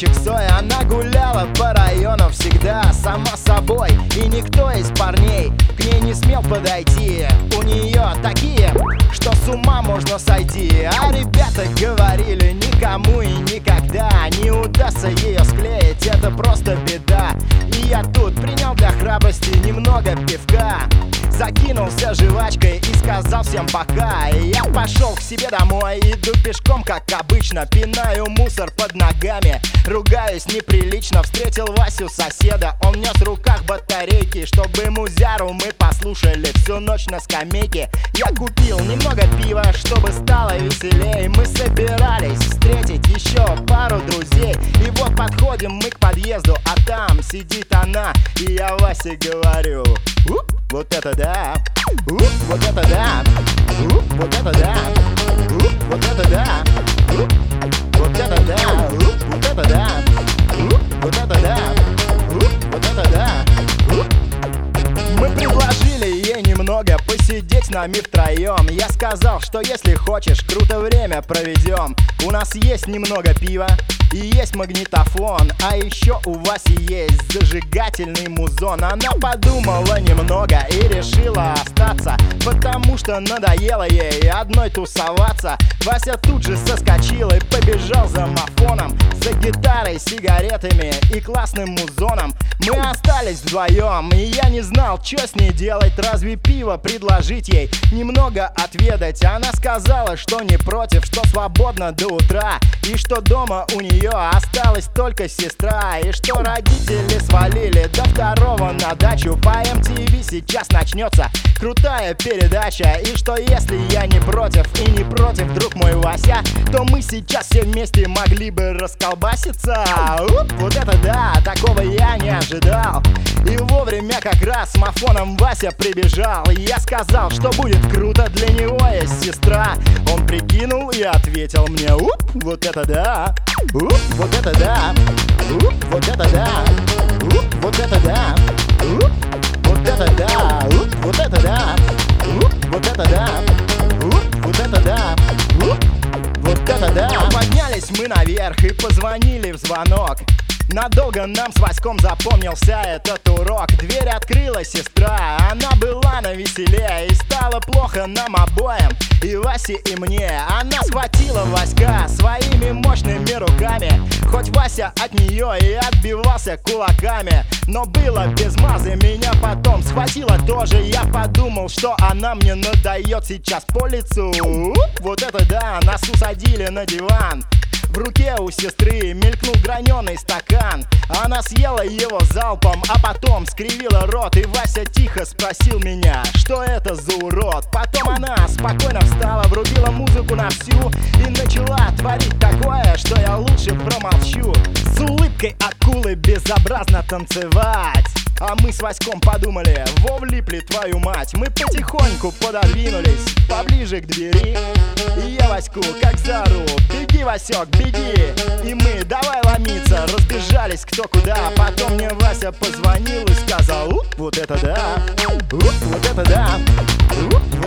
кусочек сои. Она гуляла по району всегда сама собой, и никто из парней к ней не смел подойти. У нее такие, что с ума можно сойти. А ребята говорили, никому и никогда не удастся ее склеить, это просто беда. И я тут принял для храбрости немного пивка, закинулся жвачкой и сказал всем пока. И я пошел к себе домой, иду пешком, как обычно, пинаю мусор под ногами, ругаюсь неприлично. Встретил Васю, соседа, он нес в руках батарейки, чтобы музяру мы послушали всю ночь на скамейке. Я купил немного пива, чтобы стало веселей. Мы собирались встретить еще пару друзей, и вот подходим мы к подъезду, а там сидит она. И я Васе говорю: вот это да, вот это да, вот это да, вот это да, вот это да, вот это да, вот это да, вот это да. Мы предложили ей немного посидеть с нами втроем. Я сказал, что если хочешь, круто время проведем. У нас есть немного пива и есть магнитофон, а еще у Васи есть зажигательный музон. Она подумала немного и решила остаться, потому что надоело ей одной тусоваться. Вася тут же соскочил и побежал за мафоном, за гитарой, сигаретами и классным музоном. Мы остались вдвоем, и я не знал, что с ней делать. Разве пиво предложить ей немного отведать? Она сказала, что не против, что свободно до утра, и что дома у нее осталась только сестра, и что родители свалили до второго на дачу. По MTV сейчас начнется крутая передача, и что если я не против и не против, друг мой Вася, то мы сейчас все вместе могли бы расколбаситься. Вот это да, такого я не ожидал. И вовремя как раз с мафоном Вася прибежал. И я сказал, что будет круто, для него есть сестра. Он прикинул и ответил мне: вот это да, вот это да, вот это да, вот это да, вот это да, вот это да, вот это да, вот это да, вот это да. Поднялись мы наверх и позвонили в звонок. Надолго нам с Васьком запомнился этот урок. Дверь открыла сестра, она была навеселе, и стало плохо нам обоим, и Васе, и мне. Она схватила Васька своими мощными руками, хоть Вася от нее и отбивался кулаками, но было без мазы. Меня потом схватила тоже. Я подумал, что она мне надает сейчас по лицу. Вот это да, нас усадили на диван. В руке у сестры мелькнул граненый стакан. Она съела его залпом, а потом скривила рот. И Вася тихо спросил меня, что это за урод. Потом она спокойно встала, врубила музыку на всю и начала творить такое, что я лучше промолчу. С улыбкой акулы безобразно танцевать. А мы с Васьком подумали: во влипли, твою мать. Мы потихоньку пододвинулись поближе к двери, и я Ваську как заору: беги, Васек, беги. И мы давай ломиться, разбежались кто куда. Потом мне Вася позвонил и сказал: вот это да, вот это да,